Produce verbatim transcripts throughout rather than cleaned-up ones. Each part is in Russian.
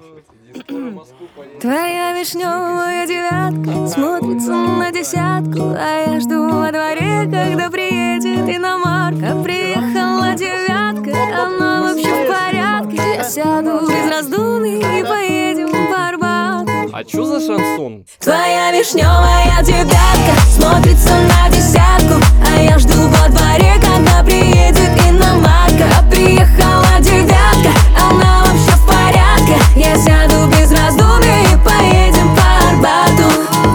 Твоя вишневая девятка смотрится на десятку, а я жду во дворе, когда приедет иномарка. Приехала девятка, она вообще в порядке. Я сяду без раздумий и поедем по Арбату. А чё за шансон? Твоя вишневая девятка смотрится на десятку, а я жду во дворе, когда приедет иномарка. Приехала девятка, она вообще в порядке. Я сяду без раздумий и поедем по Арбату.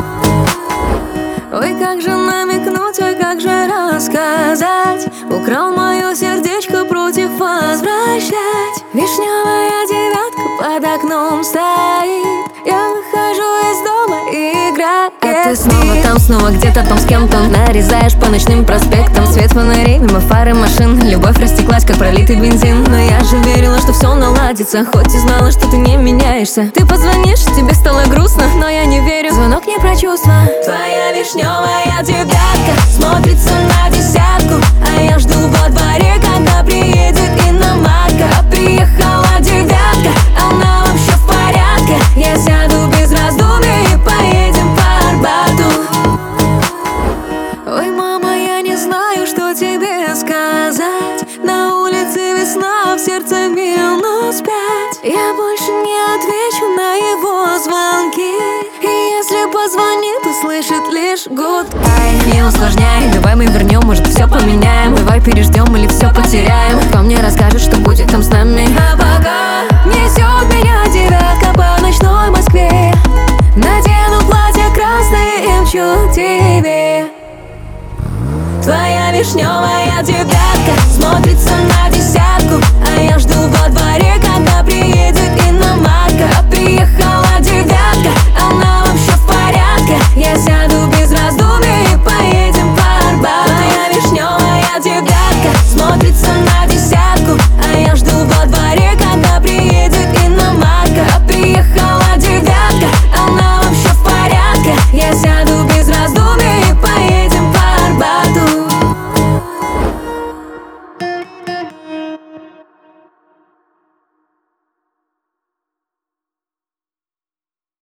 Ой, как же намекнуть, ой, как же рассказать. Украл мое сердечко, против возвращать. Вишневая девятка под окном стоит. Я выхожу из дома и играю. А ты снова там, снова где-то там с кем-то. Нарезаешь по ночным проспектам свет фонарей, мимо фары машин. Любовь растеклась, как пролитый бензин. Но я же верила, что все наладится, хоть и знала, что ты не меняешься. Ты позвонишь, тебе стало грустно, но я не верю. Звонок не про чувства. Твоя вишневая девятка смотрится на десятку, а я жду во дворе, когда приедет иномарка. Приехала девятка, она вообще в порядке. Я сяду без раздумий и поедем по Арбату. Ой, мама, я не знаю, что тебе сказать. На улице весна, в сердце минус пять. Я больше не отвечу на его звонки, и если позвонит, услышит лишь гудбай. Не усложняй, давай мы вернем, может все поменяем. Давай переждем или все потеряем. Кто мне расскажет, что будет там с нами? А пока несет меня девятка по ночной Москве. Надену платье красное и мчу к тебе. Твоя вишневая девятка смотрится на десятку, а я жду во дворе,